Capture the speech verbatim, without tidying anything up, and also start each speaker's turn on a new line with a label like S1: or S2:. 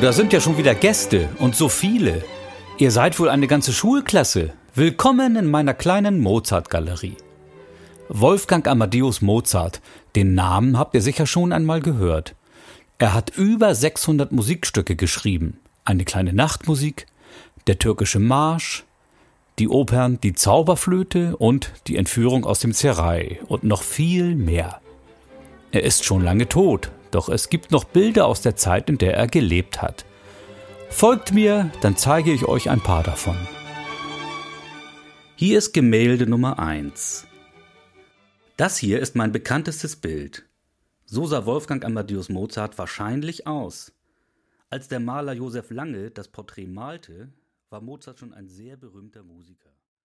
S1: da sind ja schon wieder Gäste und so viele. Ihr seid wohl eine ganze Schulklasse. Willkommen in meiner kleinen Mozart-Galerie. Wolfgang Amadeus Mozart, den Namen habt ihr sicher schon einmal gehört. Er hat über sechshundert Musikstücke geschrieben. Eine kleine Nachtmusik, der türkische Marsch, die Opern Die Zauberflöte und die Entführung aus dem Serail und noch viel mehr. Er ist schon lange tot, doch es gibt noch Bilder aus der Zeit, in der er gelebt hat. Folgt mir, dann zeige ich euch ein paar davon. Hier ist Gemälde Nummer eins. Das hier ist mein bekanntestes Bild. So sah Wolfgang Amadeus Mozart wahrscheinlich aus. Als der Maler Josef Lange das Porträt malte, war Mozart schon ein sehr berühmter Musiker.